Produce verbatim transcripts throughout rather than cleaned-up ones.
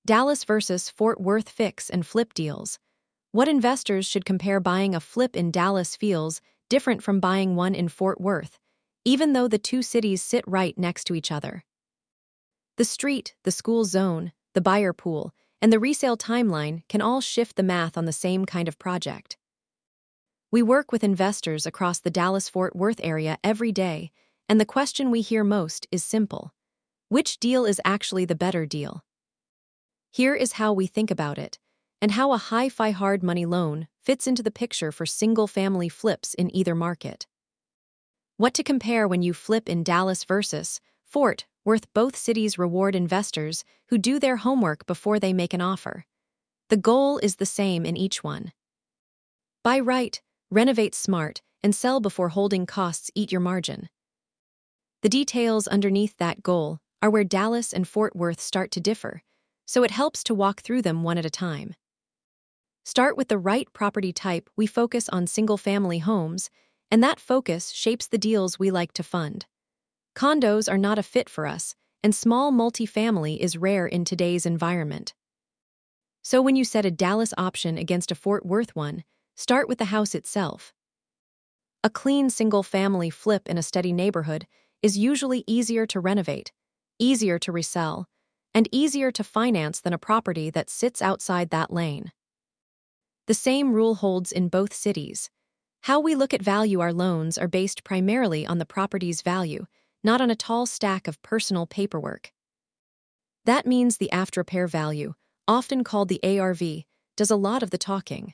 Dallas versus Fort Worth fix and flip deals. What investors should compare buying a flip in Dallas feels different from buying one in Fort Worth, even though the two cities sit right next to each other. The street, the school zone, the buyer pool, and the resale timeline can all shift the math on the same kind of project. We work with investors across the Dallas-Fort Worth area every day, and the question we hear most is simple. Which deal is actually the better deal? Here is how we think about it, and how a hi-fi hard money loan fits into the picture for single-family flips in either market. What to compare when you flip in Dallas versus Fort Worth. Both cities reward investors who do their homework before they make an offer. The goal is the same in each one. Buy right, renovate smart, and sell before holding costs eat your margin. The details underneath that goal are where Dallas and Fort Worth start to differ, so it helps to walk through them one at a time. Start with the right property type. We focus on single-family homes, and that focus shapes the deals we like to fund. Condos are not a fit for us, and small multifamily is rare in today's environment. So when you set a Dallas option against a Fort Worth one, start with the house itself. A clean single-family flip in a steady neighborhood is usually easier to renovate, easier to resell, and easier to finance than a property that sits outside that lane. The same rule holds in both cities. How we look at value our loans are based primarily on the property's value, not on a tall stack of personal paperwork. That means the after-repair value, often called the A R V, does a lot of the talking.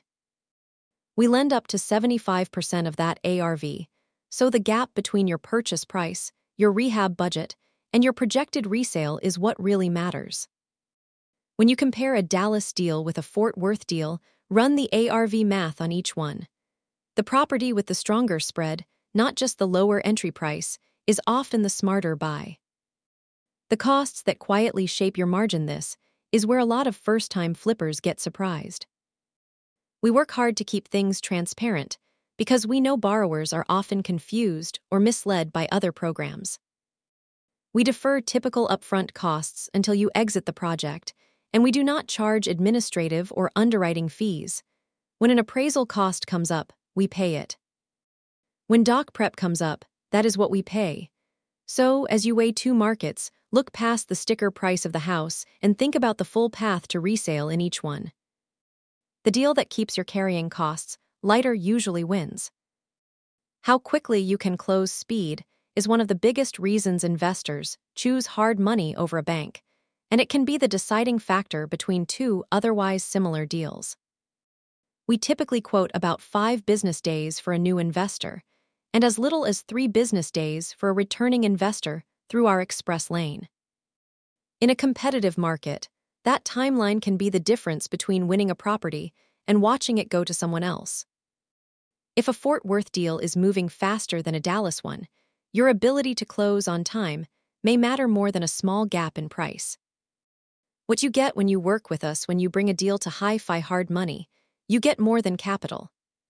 We lend up to seventy-five percent of that A R V, so the gap between your purchase price, your rehab budget, and your projected resale is what really matters. When you compare a Dallas deal with a Fort Worth deal, run the A R V math on each one. The property with the stronger spread, not just the lower entry price, is often the smarter buy. The costs that quietly shape your margin. This is where a lot of first-time flippers get surprised. We work hard to keep things transparent because we know borrowers are often confused or misled by other programs. We defer typical upfront costs until you exit the project, and we do not charge administrative or underwriting fees. When an appraisal cost comes up, we pay it. When doc prep comes up, that is what we pay. So, as you weigh two markets, look past the sticker price of the house and think about the full path to resale in each one. The deal that keeps your carrying costs lighter usually wins. How quickly you can close speed is one of the biggest reasons investors choose hard money over a bank, and it can be the deciding factor between two otherwise similar deals. We typically quote about five business days for a new investor, and as little as three business days for a returning investor through our express lane. In a competitive market, that timeline can be the difference between winning a property and watching it go to someone else. If a Fort Worth deal is moving faster than a Dallas one, your ability to close on time may matter more than a small gap in price. What you get when you work with us when you bring a deal to hi-fi hard money, you get more than capital.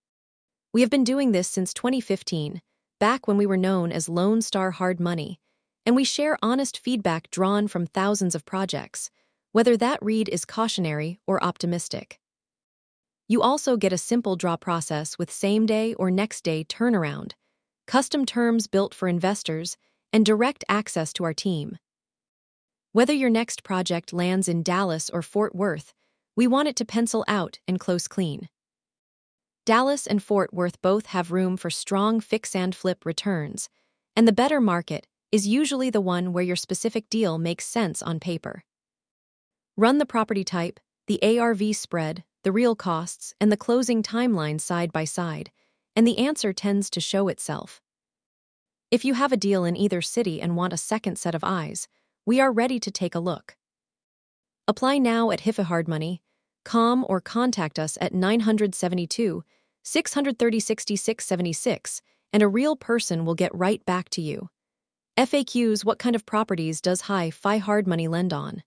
We have been doing this since twenty fifteen, back when we were known as Lone Star Hard Money, and we share honest feedback drawn from thousands of projects, whether that read is cautionary or optimistic. You also get a simple draw process with same-day or next-day turnaround, custom terms built for investors, and direct access to our team. Whether your next project lands in Dallas or Fort Worth, we want it to pencil out and close clean. Dallas and Fort Worth both have room for strong fix and flip returns, and the better market is usually the one where your specific deal makes sense on paper. Run the property type, the A R V spread, the real costs, and the closing timeline side by side, and the answer tends to show itself. If you have a deal in either city and want a second set of eyes, we are ready to take a look. Apply now at hifahardmoney dot com or contact us at nine seven two, six three zero, six six seven six, and a real person will get right back to you. F A Qs: What kind of properties does Hi-Fi Hard Money lend on?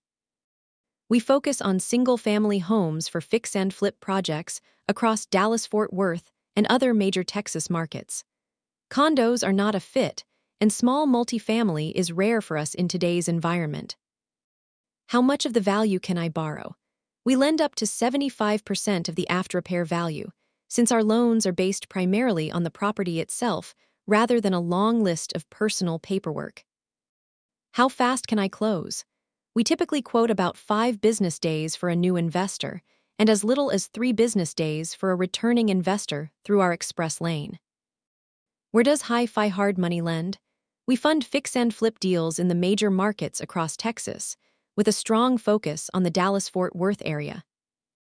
We focus on single-family homes for fix and flip projects across Dallas-Fort Worth and other major Texas markets. Condos are not a fit, and small multifamily is rare for us in today's environment. How much of the value can I borrow? We lend up to seventy-five percent of the after-repair value, since our loans are based primarily on the property itself rather than a long list of personal paperwork. How fast can I close? We typically quote about five business days for a new investor and as little as three business days for a returning investor through our express lane. Where does Hi-Fi Hard Money lend? We fund fix and flip deals in the major markets across Texas, with a strong focus on the Dallas-Fort Worth area.